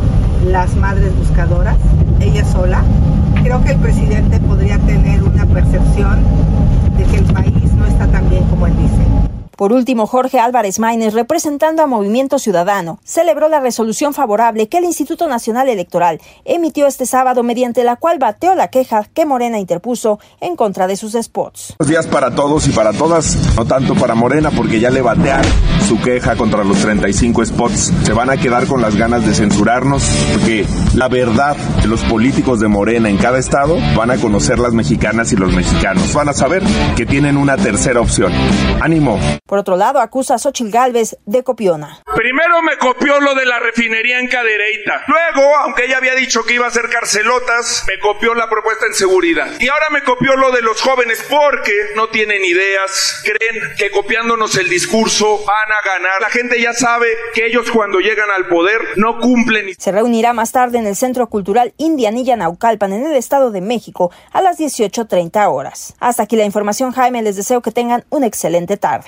las madres buscadoras, ella sola. Creo que el presidente podría tener una percepción de que el país no está tan bien como él dice. Por último, Jorge Álvarez Maínez, representando a Movimiento Ciudadano, celebró la resolución favorable que el Instituto Nacional Electoral emitió este sábado, mediante la cual bateó la queja que Morena interpuso en contra de sus spots. Buenos días para todos y para todas, no tanto para Morena, porque ya le batearon su queja contra los treinta y cinco spots. Se van a quedar con las ganas de censurarnos, porque la verdad, los políticos de Morena en cada estado van a conocer las mexicanas y los mexicanos. Van a saber que tienen una tercera opción. ¡Ánimo! Por otro lado, acusa a Xóchitl Gálvez de copiona. Primero me copió lo de la refinería en Cadereyta. Luego, aunque ella había dicho que iba a hacer carcelotas, me copió la propuesta en seguridad. Y ahora me copió lo de los jóvenes porque no tienen ideas. Creen que copiándonos el discurso van a ganar. La gente ya sabe que ellos cuando llegan al poder no cumplen. Se reunirá más tarde en el Centro Cultural Indianilla Naucalpan, en el Estado de México, a las dieciocho treinta horas. Hasta aquí la información, Jaime. Les deseo que tengan una excelente tarde.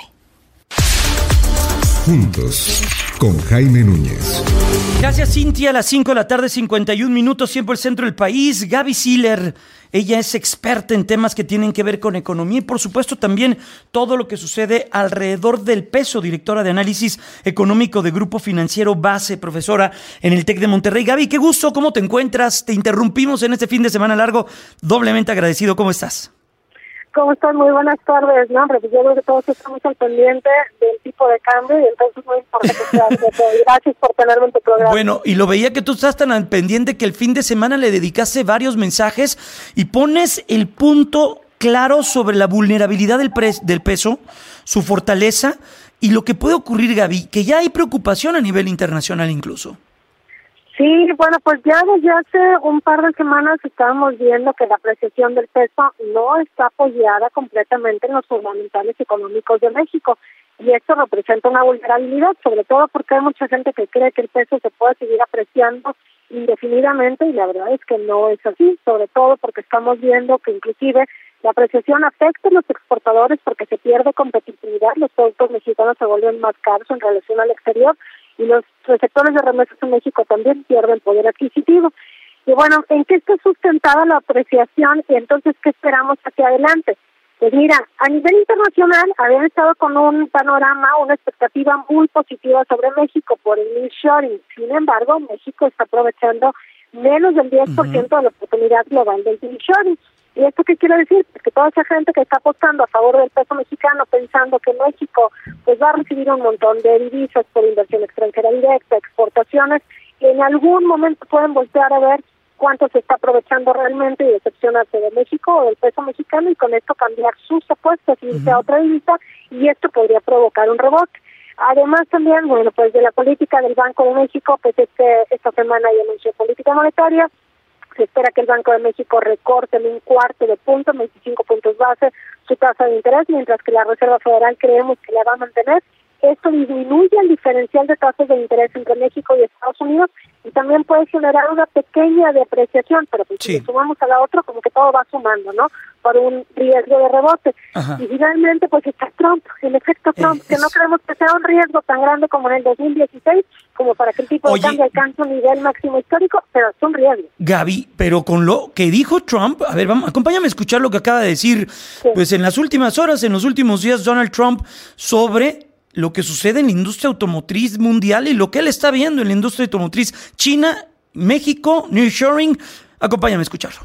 Juntos, con Jaime Núñez. Gracias, Cintia. A las cinco de la tarde, cincuenta y un minutos, tiempo el centro del país. Gaby Siller, ella es experta en temas que tienen que ver con economía y, por supuesto, también todo lo que sucede alrededor del peso. Directora de análisis económico de Grupo Financiero Base, profesora en el TEC de Monterrey. Gaby, qué gusto, ¿cómo te encuentras? Te interrumpimos en este fin de semana largo. Doblemente agradecido. ¿Cómo estás? ¿Cómo están? Muy buenas tardes. No, hombre, pues yo creo que todos estamos al pendiente del tipo de cambio y entonces no importa que sea. Gracias por tenerme en tu programa. Bueno, y lo veía que tú estás tan al pendiente que el fin de semana le dedicaste varios mensajes y pones el punto claro sobre la vulnerabilidad del, pre- del peso, su fortaleza y lo que puede ocurrir, Gaby, que ya hay preocupación a nivel internacional incluso. Sí, bueno, pues ya desde hace un par de semanas estábamos viendo que la apreciación del peso no está apoyada completamente en los fundamentales económicos de México y esto representa una vulnerabilidad, sobre todo porque hay mucha gente que cree que el peso se puede seguir apreciando indefinidamente y la verdad es que no es así, sobre todo porque estamos viendo que inclusive la apreciación afecta a los exportadores porque se pierde competitividad, los productos mexicanos se vuelven más caros en relación al exterior y los receptores de remesas en México también pierden poder adquisitivo. Y bueno, ¿en qué está sustentada la apreciación y entonces qué esperamos hacia adelante? Pues mira, a nivel internacional habían estado con un panorama, una expectativa muy positiva sobre México por el nearshoring. Sin embargo, México está aprovechando menos del diez por ciento uh-huh. de la oportunidad global del nearshoring. ¿Y esto qué quiere decir? Pues que toda esa gente que está apostando a favor del peso mexicano pensando que México pues va a recibir un montón de divisas por inversión extranjera directa, exportaciones, que en algún momento pueden voltear a ver cuánto se está aprovechando realmente y decepcionarse de México o del peso mexicano y con esto cambiar sus apuestas y irse uh-huh. a otra divisa y esto podría provocar un rebote. Además también, bueno, pues de la política del Banco de México, pues este esta semana ya anunció política monetaria. Se espera que el Banco de México recorte en un cuarto de punto, veinticinco puntos base, su tasa de interés, mientras que la Reserva Federal creemos que la va a mantener. Esto disminuye el diferencial de tasas de interés entre México y Estados Unidos y también puede generar una pequeña depreciación, pero pues sí. Si le sumamos a la otra, como que todo va sumando, ¿no? Por un riesgo de rebote. Ajá. Y finalmente, pues está Trump, el efecto Trump, eh, que no creemos que sea un riesgo tan grande como en el dos mil dieciséis, como para que el tipo Oye, de cambio alcance un nivel máximo histórico, pero es un riesgo. Gaby, pero con lo que dijo Trump, a ver, vamos, acompáñame a escuchar lo que acaba de decir, sí. Pues en las últimas horas, en los últimos días, Donald Trump, sobre lo que sucede en la industria automotriz mundial y lo que él está viendo en la industria automotriz. China, México, nearshoring. Acompáñame a escucharlo.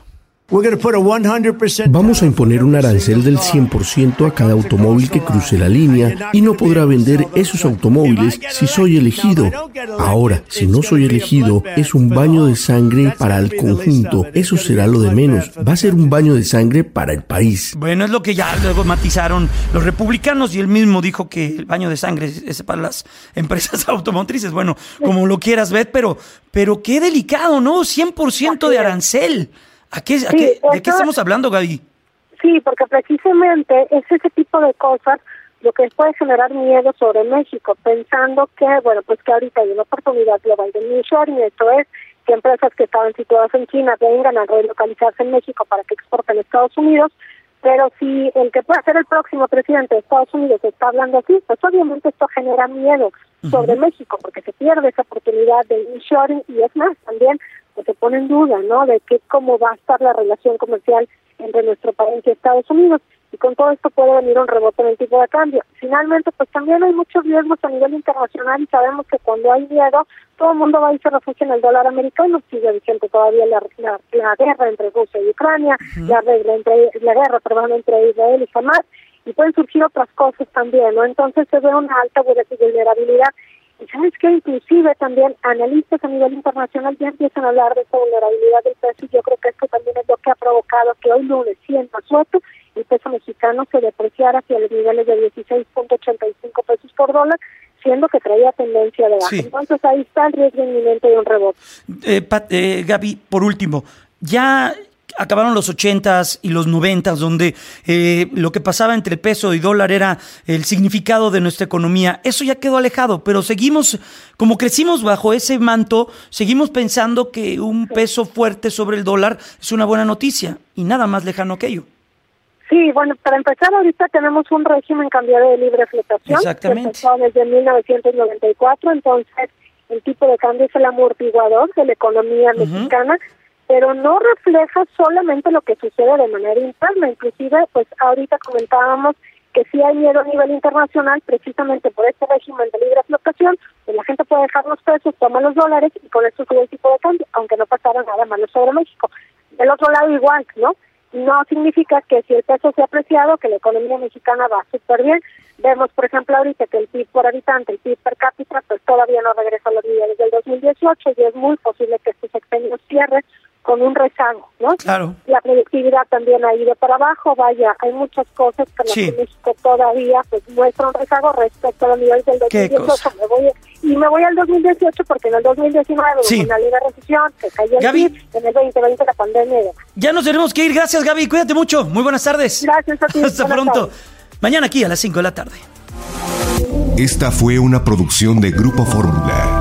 Vamos a imponer un arancel del cien por ciento a cada automóvil que cruce la línea y no podrá vender esos automóviles si soy elegido. Ahora, si no soy elegido, es un baño de sangre para el conjunto. Eso será lo de menos. Va a ser un baño de sangre para el país. Bueno, es lo que ya luego matizaron los republicanos y él mismo dijo que el baño de sangre es para las empresas automotrices. Bueno, como lo quieras ver, pero, pero qué delicado, ¿no? cien por ciento de arancel. ¿A qué, a qué, sí, ¿De qué estamos hablando, Gaby? Sí, porque precisamente es ese tipo de cosas lo que puede generar miedo sobre México, pensando que, bueno, pues que ahorita hay una oportunidad global de nearshoring, esto es, que empresas que estaban situadas en China vengan a relocalizarse en México para que exporten a Estados Unidos, pero si el que pueda ser el próximo presidente de Estados Unidos está hablando así, pues obviamente esto genera miedo sobre uh-huh. México, porque se pierde esa oportunidad de nearshoring y es más, también pues se pone en duda, ¿no?, de que cómo va a estar la relación comercial entre nuestro país y Estados Unidos, y con todo esto puede venir un rebote en el tipo de cambio. Finalmente, pues también hay muchos riesgos a nivel internacional y sabemos que cuando hay miedo, todo el mundo va a irse a refugio en el dólar americano. Sigue vigente todavía la, la, la guerra entre Rusia y Ucrania, uh-huh. la, regla entre, la guerra perdón, entre Israel y Hamas, y pueden surgir otras cosas también, ¿no? Entonces se ve una alta vulnerabilidad. Y sabes que inclusive también analistas a nivel internacional ya empiezan a hablar de esa vulnerabilidad del peso, y yo creo que esto también es lo que ha provocado que hoy lunes, siendo suelto, el peso mexicano se depreciara hacia los niveles de dieciséis punto ochenta y cinco pesos por dólar, siendo que traía tendencia de baja. Sí. Entonces ahí está el riesgo inminente de un rebote. Eh, Pat, eh, Gaby, por último, ya acabaron los ochentas y los noventas, donde eh, lo que pasaba entre peso y dólar era el significado de nuestra economía. Eso ya quedó alejado, pero seguimos, como crecimos bajo ese manto, seguimos pensando que un peso fuerte sobre el dólar es una buena noticia, y nada más lejano que ello. Sí, bueno, para empezar, ahorita tenemos un régimen cambiario de libre flotación. Exactamente. Que empezó desde mil novecientos noventa y cuatro, entonces el tipo de cambio es el amortiguador de la economía uh-huh. mexicana, pero no refleja solamente lo que sucede de manera interna. Inclusive, pues ahorita comentábamos que sí hay miedo a nivel internacional, precisamente por este régimen de libre flotación, pues la gente puede dejar los pesos, toma los dólares y con eso sube el tipo de cambio, aunque no pasara nada malo sobre México. Del otro lado igual, ¿no? No significa que si el peso se ha apreciado, que la economía mexicana va súper bien. Vemos, por ejemplo, ahorita que el P I B por habitante, el P I B per cápita, pues todavía no regresa a los niveles del dos mil dieciocho, y es muy posible que este sexenio cierre con un rezago, ¿no? Claro. La productividad también ha ido para abajo, vaya, hay muchas cosas que sí. la México todavía pues muestra un rezago respecto a los niveles del dos mil dieciocho. Me voy, y me voy al dos mil dieciocho porque en el dos mil diecinueve sí. hubo una libre recesión, que cayó el P I B, en el veinte veinte la pandemia. Ya nos tenemos que ir, gracias Gaby, cuídate mucho, muy buenas tardes. Gracias a ti. Hasta pronto. Tardes. Mañana aquí a las cinco de la tarde. Esta fue una producción de Grupo Fórmula.